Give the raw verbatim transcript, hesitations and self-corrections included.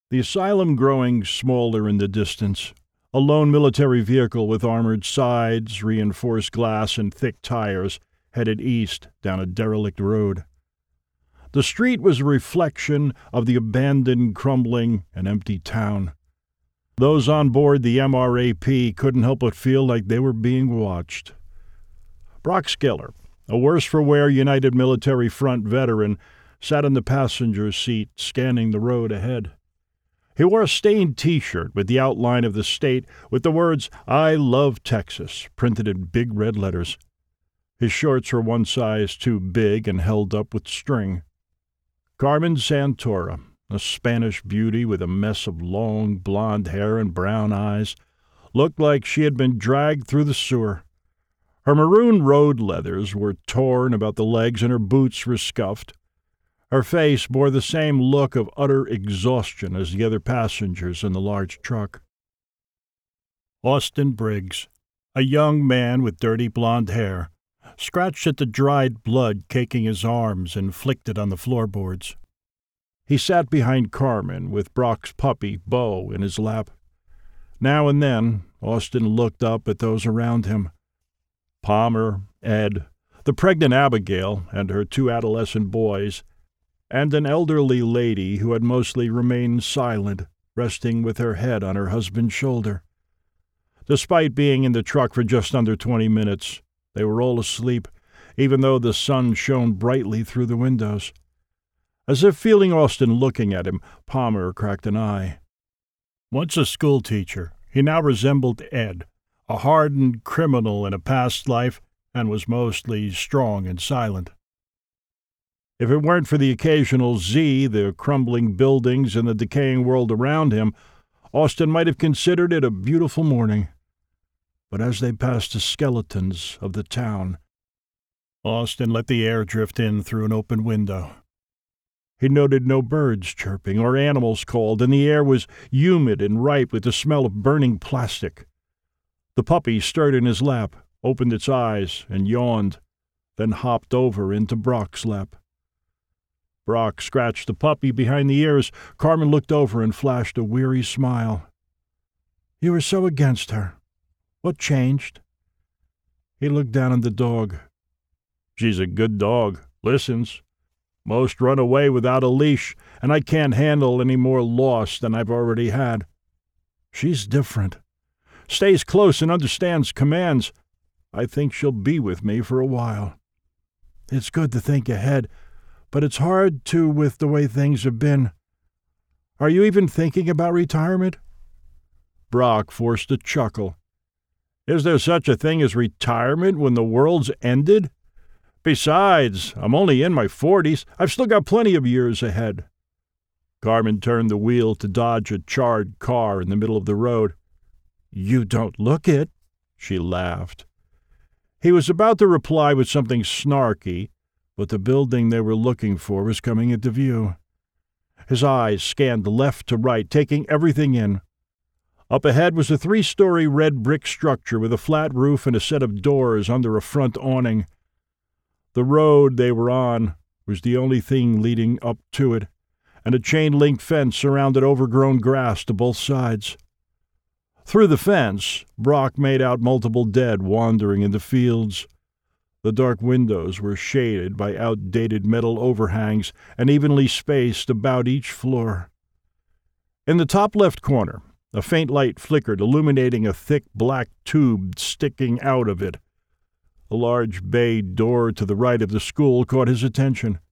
The asylum growing smaller in the distance. A lone military vehicle with armored sides, reinforced glass, and thick tires headed east down a derelict road. The street was a reflection of the abandoned, crumbling, and empty town. Those on board the M R A P couldn't help but feel like they were being watched. Brock Skiller, a worse-for-wear United Military Front veteran, sat in the passenger seat, scanning the road ahead. He wore a stained T-shirt with the outline of the state with the words, "I love Texas," printed in big red letters. His shorts were one size too big and held up with string. Carmen Santora, a Spanish beauty with a mess of long blonde hair and brown eyes, looked like she had been dragged through the sewer. Her maroon road leathers were torn about the legs and her boots were scuffed. Her face bore the same look of utter exhaustion as the other passengers in the large truck. Austin Briggs, a young man with dirty blonde hair, scratched at the dried blood caking his arms and flicked it on the floorboards. He sat behind Carmen with Brock's puppy, Bo, in his lap. Now and then, Austin looked up at those around him. Palmer, Ed, the pregnant Abigail and her two adolescent boys, and an elderly lady who had mostly remained silent, resting with her head on her husband's shoulder. Despite being in the truck for just under twenty minutes, they were all asleep, even though the sun shone brightly through the windows. As if feeling Austin looking at him, Palmer cracked an eye. Once a schoolteacher, he now resembled Ed, a hardened criminal in a past life, and was mostly strong and silent. If it weren't for the occasional Z, the crumbling buildings, and the decaying world around him, Austin might have considered it a beautiful morning. But as they passed the skeletons of the town, Austin let the air drift in through an open window. He noted no birds chirping or animals called, and the air was humid and ripe with the smell of burning plastic. The puppy stirred in his lap, opened its eyes, and yawned, then hopped over into Brock's lap. Brock scratched the puppy behind the ears. Carmen looked over and flashed a weary smile. "You were so against her. What changed?" He looked down at the dog. "She's a good dog. Listens. Most run away without a leash, and I can't handle any more loss than I've already had. She's different. Stays close and understands commands. I think she'll be with me for a while. It's good to think ahead, but it's hard to with the way things have been. Are you even thinking about retirement?" Brock forced a chuckle. "Is there such a thing as retirement when the world's ended? Besides, I'm only in my forties. I've still got plenty of years ahead." Carmen turned the wheel to dodge a charred car in the middle of the road. "You don't look it," she laughed. He was about to reply with something snarky, but the building they were looking for was coming into view. His eyes scanned left to right, taking everything in. Up ahead was a three-story red brick structure with a flat roof and a set of doors under a front awning. The road they were on was the only thing leading up to it, and a chain-link fence surrounded overgrown grass to both sides. Through the fence, Brock made out multiple dead wandering in the fields. The dark windows were shaded by outdated metal overhangs and evenly spaced about each floor. In the top left corner, a faint light flickered, illuminating a thick black tube sticking out of it. A large bay door to the right of the school caught his attention.